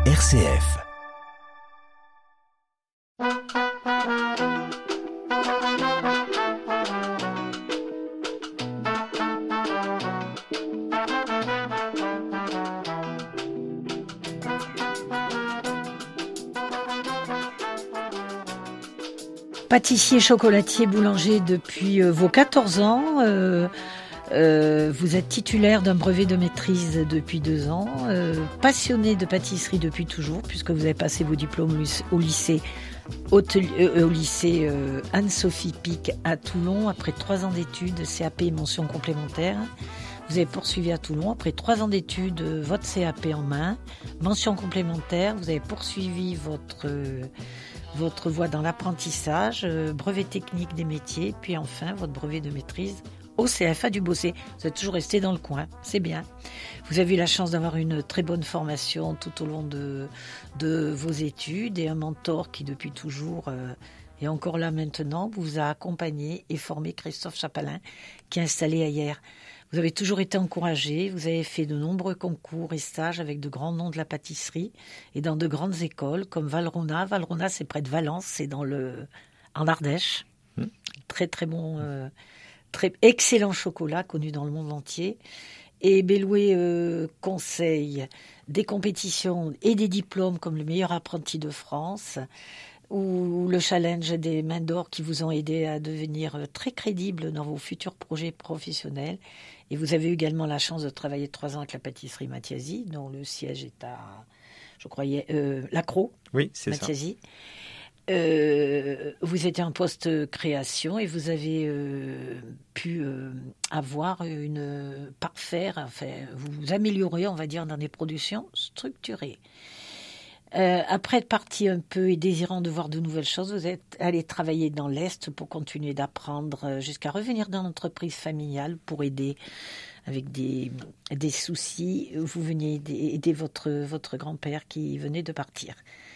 RCF. Pâtissier, chocolatier, boulanger depuis vos 14 ans. Vous êtes titulaire d'un brevet de maîtrise depuis 2 ans. Passionné de pâtisserie depuis toujours, puisque vous avez passé vos diplômes au lycée Anne-Sophie Pic à Toulon. Après 3 ans d'études, CAP et mention complémentaire. Vous avez poursuivi à Toulon. Après 3 ans d'études, votre CAP en main. Mention complémentaire. Vous avez poursuivi votre voie dans l'apprentissage, brevet technique des métiers, puis enfin votre brevet de maîtrise au CFA du Bossé. Vous êtes toujours resté dans le coin, c'est bien. Vous avez eu la chance d'avoir une très bonne formation tout au long de vos études et un mentor qui depuis toujours est encore là maintenant, vous a accompagné et formé, Christophe Chapalin, qui est installé à Hyères. Vous avez toujours été encouragé, vous avez fait de nombreux concours et stages avec de grands noms de la pâtisserie et dans de grandes écoles comme Valrhona. Valrhona, c'est près de Valence, c'est en Ardèche. Très très bon, très excellent chocolat connu dans le monde entier. Et Belloué conseille des compétitions et des diplômes comme le meilleur apprenti de France, ou le challenge des mains d'or qui vous ont aidé à devenir très crédible dans vos futurs projets professionnels. Et vous avez également la chance de travailler 3 ans avec la pâtisserie Mathiasi, dont le siège est à, je croyais, Lacroix. Oui, c'est Mathiasi. Ça. Vous étiez en post-création et vous avez pu avoir vous améliorer, on va dire, dans des productions structurées. Après être parti un peu et désirant de voir de nouvelles choses, vous êtes allé travailler dans l'Est pour continuer d'apprendre jusqu'à revenir dans l'entreprise familiale pour aider avec des soucis. Vous veniez aider votre grand-père qui venait de partir.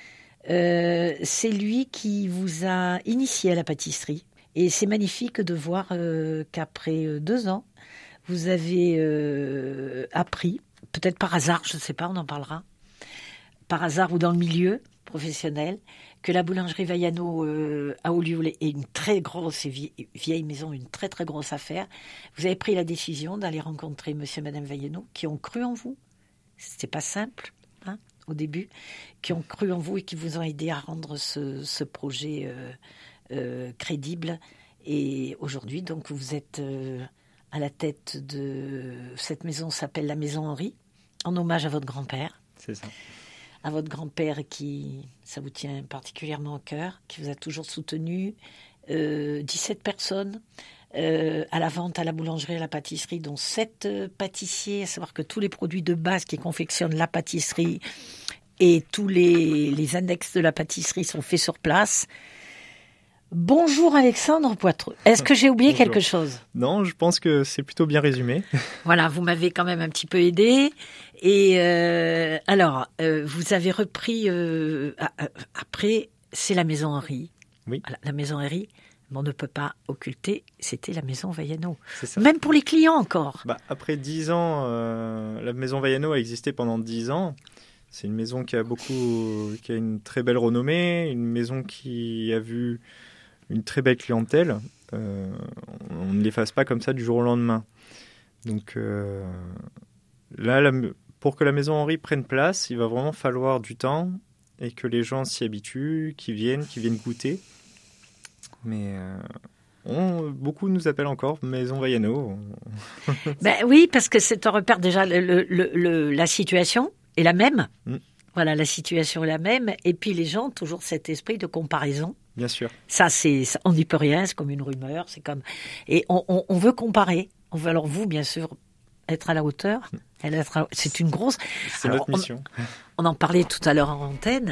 C'est lui qui vous a initié à la pâtisserie. Et c'est magnifique de voir qu'après 2 ans, vous avez appris, peut-être par hasard, je ne sais pas, on en parlera, par hasard ou dans le milieu professionnel, que la boulangerie Vaillano à Olioul est une très grosse et vieille maison, une très très grosse affaire. Vous avez pris la décision d'aller rencontrer monsieur et madame Vaillano qui ont cru en vous. C'était pas simple, au début, qui ont cru en vous et qui vous ont aidé à rendre ce projet crédible. Et aujourd'hui, donc, vous êtes à la tête de cette maison, s'appelle la Maison Henri, en hommage à votre grand-père. C'est ça. À votre grand-père ça vous tient particulièrement au cœur, qui vous a toujours soutenu. 17 personnes à la vente, à la boulangerie, à la pâtisserie, dont 7 pâtissiers, à savoir que tous les produits de base qui confectionnent la pâtisserie et tous les annexes de la pâtisserie sont faits sur place. Bonjour Alexandre Poitreux. Est-ce que j'ai oublié quelque chose ? Non, je pense que c'est plutôt bien résumé. Voilà, vous m'avez quand même un petit peu aidé. Et alors, vous avez repris, après, c'est la Maison Henri. Oui. Voilà, la Maison Henri, on ne peut pas occulter, c'était la Maison Vaillano. C'est ça. Même pour les clients encore. Après 10 ans, la Maison Vaillano a existé pendant 10 ans. C'est une maison qui a une très belle renommée, une maison qui a vu une très belle clientèle. On ne l'efface pas comme ça du jour au lendemain. Donc là, pour que la Maison Henri prenne place, il va vraiment falloir du temps et que les gens s'y habituent, qu'ils viennent la Mais beaucoup nous appellent encore Maison Vaillano. Oui, parce que c'est un repère déjà, la situation est la même. Voilà, la situation est la même. Et puis les gens ont toujours cet esprit de comparaison. Bien sûr. Ça, on n'y peut rien, c'est comme une rumeur. Et on veut comparer. Alors vous, bien sûr, être à la hauteur. C'est une grosse... C'est notre mission. On en parlait tout à l'heure en antenne.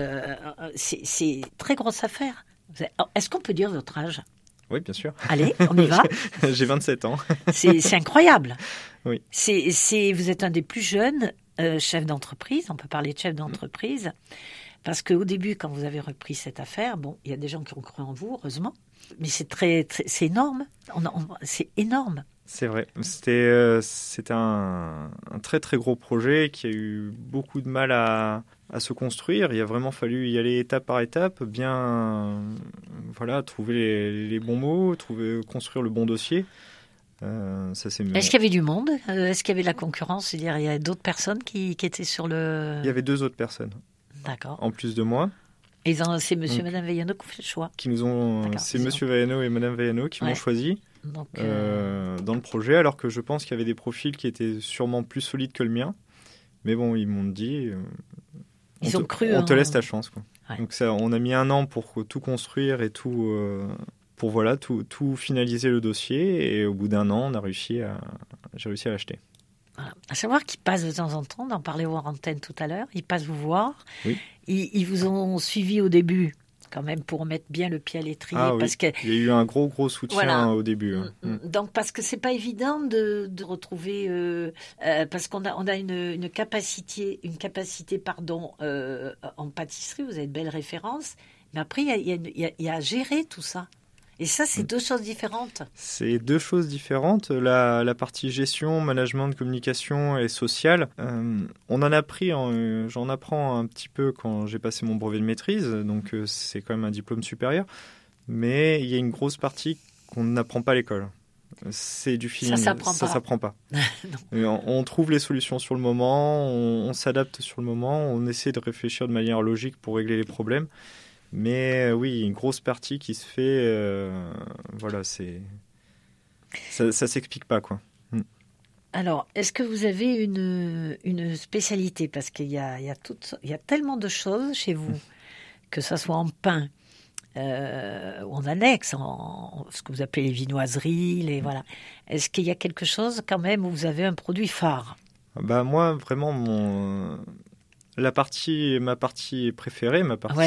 C'est très grosse affaire. Est-ce qu'on peut dire votre âge ? Oui, bien sûr. Allez, on y va. J'ai 27 ans. C'est incroyable. Oui. Vous êtes un des plus jeunes chefs d'entreprise. On peut parler de chef d'entreprise. Parce qu'au début, quand vous avez repris cette affaire, il y a des gens qui ont cru en vous, heureusement. Mais c'est c'est énorme. C'est énorme. C'est vrai. C'était un très très gros projet qui a eu beaucoup de mal à à se construire. Il a vraiment fallu y aller étape par étape, bien trouver les bons mots, construire le bon dossier. Est-ce qu'il y avait du monde? Est-ce qu'il y avait de la concurrence? C'est-à-dire, il y a d'autres personnes qui étaient sur le... Il y avait 2 autres personnes. D'accord. En plus de moi. Et c'est monsieur et madame Vaiano qui ont fait le choix. C'est monsieur Vaiano et madame Vaiano qui m'ont choisi dans le projet, alors que je pense qu'il y avait des profils qui étaient sûrement plus solides que le mien. Mais bon, ils m'ont dit... Ils ont cru... On te laisse ta chance, quoi. Ouais. Donc ça, on a mis 1 an pour tout construire et tout... pour tout finaliser le dossier, et au bout d'1 an, j'ai réussi à l'acheter. Voilà. À savoir qu'ils passent de temps en temps, d'en parler aux antennes tout à l'heure, ils passent vous voir. Oui. Ils vous ont suivi au début, quand même, pour mettre bien le pied à l'étrier. Parce que, il y a eu un gros soutien au début. Donc, parce que c'est pas évident de retrouver, parce qu'on a une capacité, en pâtisserie, vous avez de belles références, mais après, il y a à gérer tout ça. Et ça, c'est 2 choses différentes. C'est 2 choses différentes. La partie gestion, management, communication et sociale, on en a pris, j'en apprends un petit peu quand j'ai passé mon brevet de maîtrise, donc c'est quand même un diplôme supérieur. Mais il y a une grosse partie qu'on n'apprend pas à l'école. C'est du feeling. Ça s'apprend pas. On trouve les solutions sur le moment, on s'adapte sur le moment, on essaie de réfléchir de manière logique pour régler les problèmes. Mais oui, une grosse partie qui se fait, ça s'explique pas, quoi. Alors, est-ce que vous avez une spécialité? Parce qu'il y a tellement de choses chez vous, que ça soit en pain ou en annexe, ce que vous appelez les viennoiseries, voilà. Est-ce qu'il y a quelque chose quand même où vous avez un produit phare? Moi, vraiment, ma partie préférée,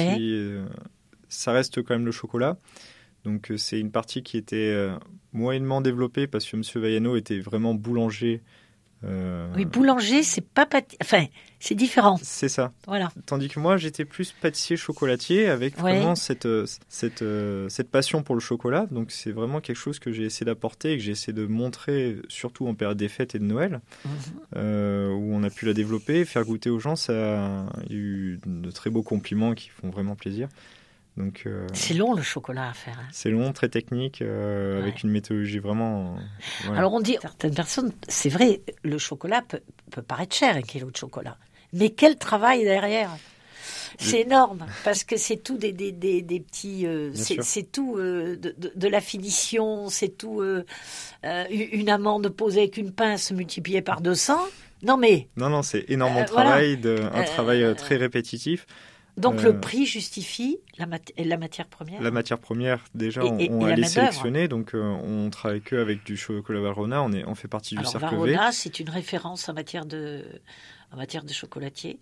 ça reste quand même le chocolat. Donc c'est une partie qui était moyennement développée parce que M. Vaiano était vraiment boulanger. Oui, boulanger, c'est pas c'est différent. C'est ça. Voilà. Tandis que moi, j'étais plus pâtissier-chocolatier avec vraiment cette passion pour le chocolat. Donc c'est vraiment quelque chose que j'ai essayé d'apporter et que j'ai essayé de montrer, surtout en période des fêtes et de Noël, où on a pu la développer, faire goûter aux gens. Il y a eu de très beaux compliments qui font vraiment plaisir. Donc, c'est long le chocolat à faire. C'est long, très technique, avec une méthodologie vraiment... voilà. Alors on dit, certaines personnes, c'est vrai, le chocolat peut paraître cher, 1 kilo de chocolat. Mais quel travail derrière! C'est énorme, parce que c'est tout des petits... c'est tout de la finition, c'est tout une amande posée avec une pince multipliée par 200. Non, c'est énormément de travail, un travail très répétitif. Donc le prix justifie la matière première. La matière première, déjà, on a les sélectionner. Donc on travaille qu'avec du chocolat Valrhona. On fait partie du cercle V. Valrhona, c'est une référence en matière de chocolatier,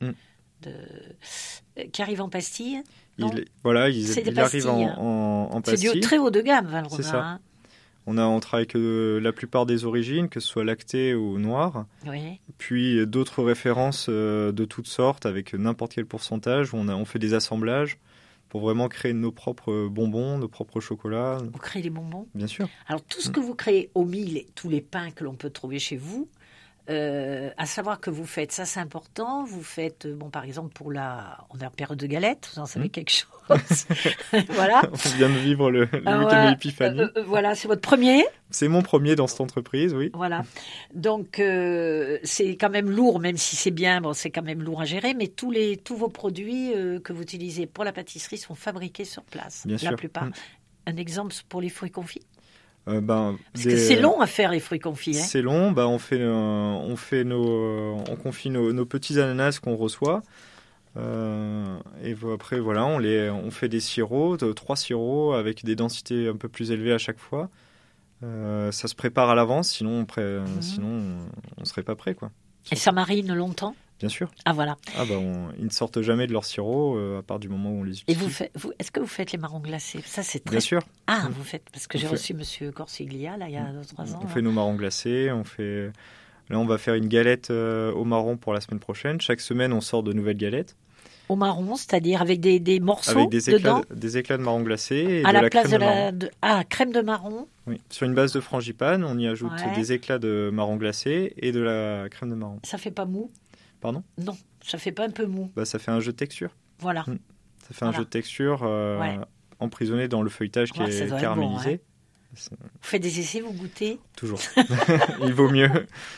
qui arrive en pastille. Il arrive en pastille. C'est du très haut de gamme, Valrhona. C'est ça. On travaille que la plupart des origines, que ce soit lactée ou noire. Oui. Puis d'autres références de toutes sortes, avec n'importe quel pourcentage. On fait des assemblages pour vraiment créer nos propres bonbons, nos propres chocolats. Vous créez les bonbons? Bien sûr. Alors tout ce que vous créez, tous les pains que l'on peut trouver chez vous, à savoir que vous faites, ça c'est important, vous faites, par exemple on est en période de galettes, vous en savez quelque chose. Voilà. On vient de vivre le week-end de l'épiphanie. Voilà, c'est votre premier? C'est mon premier dans cette entreprise, oui. Voilà. Donc c'est quand même lourd, même si c'est bien, c'est quand même lourd à gérer, mais tous vos produits que vous utilisez pour la pâtisserie sont fabriqués sur place. Bien sûr. La plupart. Un exemple pour les fruits confits? Parce que c'est long à faire les fruits confits. C'est long. On confie nos petits ananas qu'on reçoit. Et après, on fait des sirops, 3 sirops avec des densités un peu plus élevées à chaque fois. Ça se prépare à l'avance, sinon on serait pas prêt, quoi. Et ça marine longtemps? Bien sûr. Ah voilà. Ils ne sortent jamais de leur sirop à part du moment où on les utilise. Et est-ce que vous faites les marrons glacés? Ça c'est très... Bien sûr. Ah, vous faites, parce que j'ai reçu Monsieur Corsiglia là il y a 2-3 ans. On fait nos marrons glacés, Là, on va faire une galette au marron pour la semaine prochaine. Chaque semaine, on sort de nouvelles galettes. Au marron, c'est-à-dire avec des morceaux dedans? Des éclats de marron glacé et à de la place crème de marron. Crème de marron. Oui, sur une base de frangipane, on y ajoute des éclats de marron glacé et de la crème de marron. Ça fait pas mou? Pardon? Non, Ça fait pas un peu mou? Ça fait un jeu de texture. Voilà. Ça fait un jeu de texture emprisonné dans le feuilletage qui est caramélisé. Vous faites des essais, vous goûtez? Toujours. Il vaut mieux.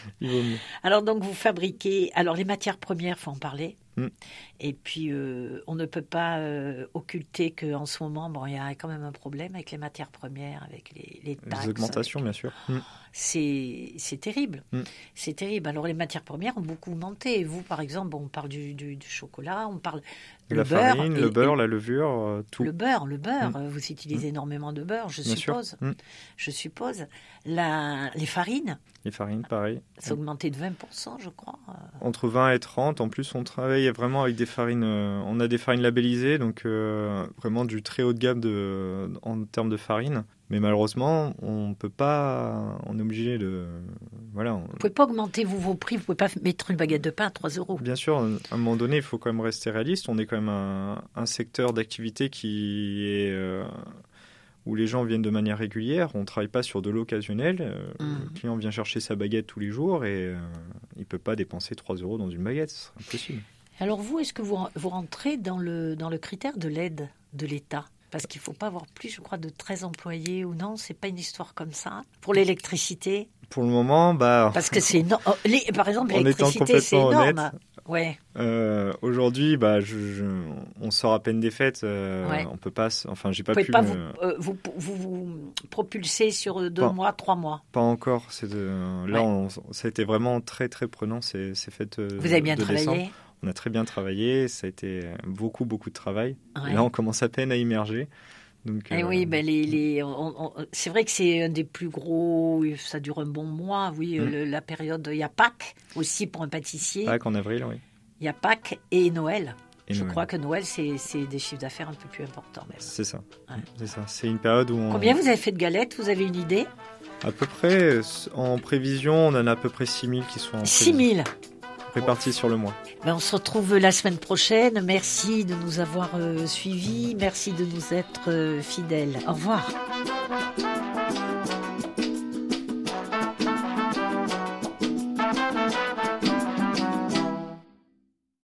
Alors donc vous fabriquez... Alors les matières premières, il faut en parler. Et puis on ne peut pas occulter qu'en ce moment, il y a quand même un problème avec les matières premières, avec les taxes. Les augmentations, bien sûr. C'est terrible. C'est terrible. Alors les matières premières ont beaucoup augmenté. Et vous, par exemple, on parle du chocolat, on parle de la farine, le beurre, la levure, tout. Le beurre. Vous utilisez énormément de beurre, je suppose. Je suppose. Les farines. Les farines, pareil. Ça a augmenté de 20%, je crois. Entre 20 et 30. En plus, on travaille vraiment avec des farines. On a des farines labellisées, donc vraiment du très haut de gamme en termes de farine. Mais malheureusement, on peut pas. On est obligé de. Voilà. Vous ne pouvez pas augmenter vos prix. Vous ne pouvez pas mettre une baguette de pain à 3 €. Bien sûr, à un moment donné, il faut quand même rester réaliste. On est quand même un secteur d'activité qui est où les gens viennent de manière régulière. On ne travaille pas sur de l'occasionnel. Le client vient chercher sa baguette tous les jours et il ne peut pas dépenser 3 € dans une baguette. Ce serait impossible. Alors vous, est-ce que vous rentrez dans le critère de l'aide de l'État? Parce qu'il ne faut pas avoir plus, je crois, de 13 employés ou non. Ce n'est pas une histoire comme ça. Pour l'électricité? Pour le moment, Parce que c'est énorme. Par exemple, l'électricité, c'est énorme. Ouais. Aujourd'hui, on sort à peine des fêtes. On peut pas. Enfin, j'ai pas pu. Vous propulser sur 2 mois, 3 mois. Pas encore. Là, ça a été vraiment très très prenant ces fêtes. Vous avez bien travaillé. Décembre. On a très bien travaillé. Ça a été beaucoup beaucoup de travail. Ouais. Là, on commence à peine à immerger. Donc, oui, c'est vrai que c'est un des plus gros. Ça dure un bon mois. Oui, la période. Il y a Pâques aussi pour un pâtissier. Pâques en avril, oui. Il y a Pâques et Noël. Je crois que Noël, c'est des chiffres d'affaires un peu plus importants même. C'est ça. Ouais. C'est ça. C'est une période où Combien vous avez fait de galettes? Vous avez une idée? À peu près, en prévision, on en a à peu près 6 000 qui sont en 6 000 répartis sur le mois. On se retrouve la semaine prochaine. Merci de nous avoir suivis. Merci de nous être fidèles. Au revoir.